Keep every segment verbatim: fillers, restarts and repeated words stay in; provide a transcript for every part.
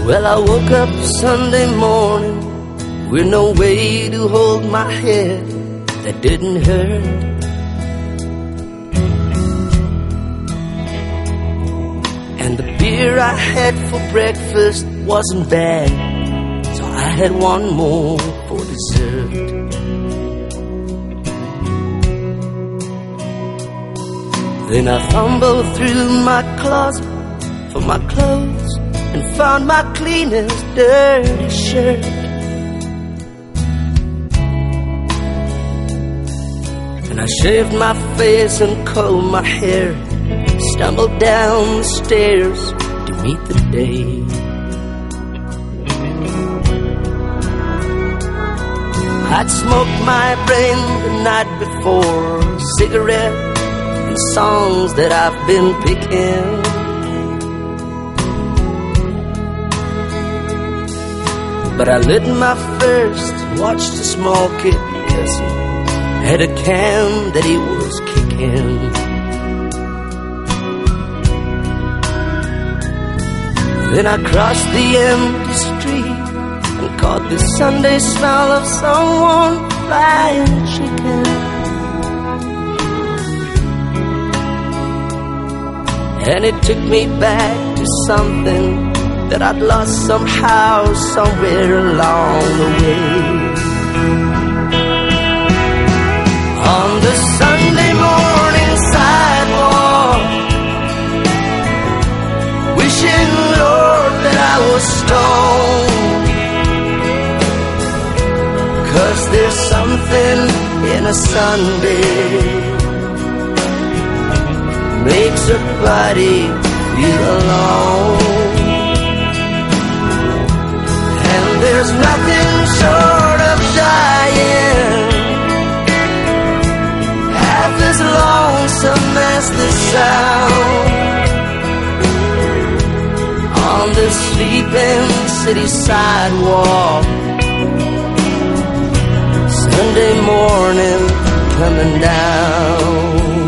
Well, I woke up Sunday morning with no way to hold my head that didn't hurt. And the beer I had for breakfast wasn't bad, so I had one more for dessert. Then I fumbled through my closet for my clothes and found my cleanest dirty shirt. And I shaved my face and combed my hair, stumbled down the stairs to meet the day. I'd smoked my brain the night before, a cigarette and songs that I've been picking. But I lit my first, watched a small kid kissing, had a can that he was kicking. Then I crossed the empty street and caught the Sunday smell of someone frying chicken. And it took me back to something that I'd lost somehow, somewhere along the way. On the Sunday morning sidewalk, wishing, Lord, that I was stoned. 'Cause there's something in a Sunday makes a body feel alone. And there's nothing short of dying half as lonesome as the sound on the sleeping city sidewalk. Sunday morning coming down.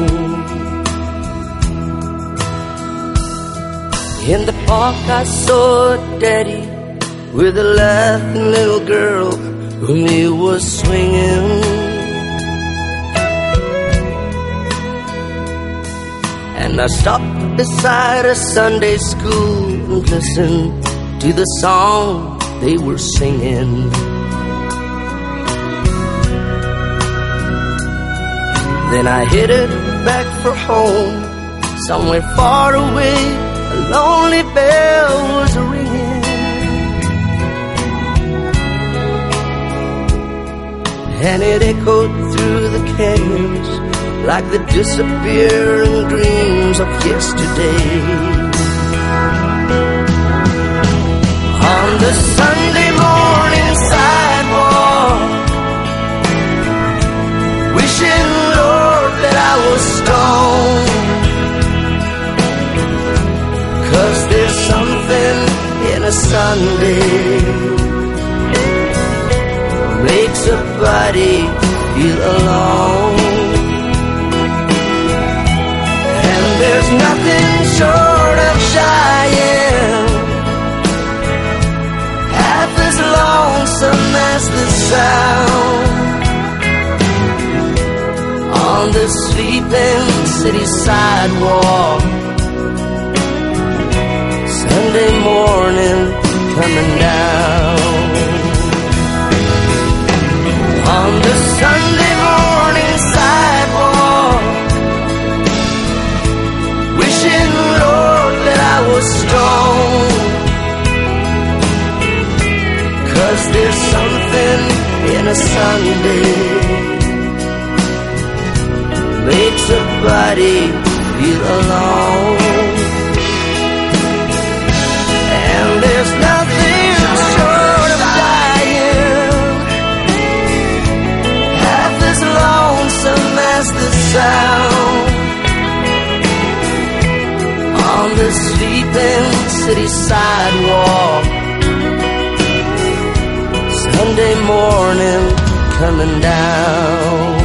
In the park I saw a daddy with a laughing little girl whom he was swinging. And I stopped beside a Sunday school and listened to the song they were singing. Then I headed back for home. Somewhere far away, a lonely bell was ringing. And it echoed through the canyons like the disappearing dreams of yesterday. On the Sunday morning sidewalk, wishing, Lord, that I was stoned. 'Cause there's something in a Sunday makes a body feel alone. And there's nothing short of dying half as lonesome as the sound on the sleeping city sidewalk. Sunday morning coming down. On the Sunday morning sidewalk, wishing, Lord, that I was stoned. 'Cause there's something in a Sunday makes a body feel alone. And there's nothing short of dying half as lonesome as the sound on the sleeping city sidewalk. Sunday morning coming down.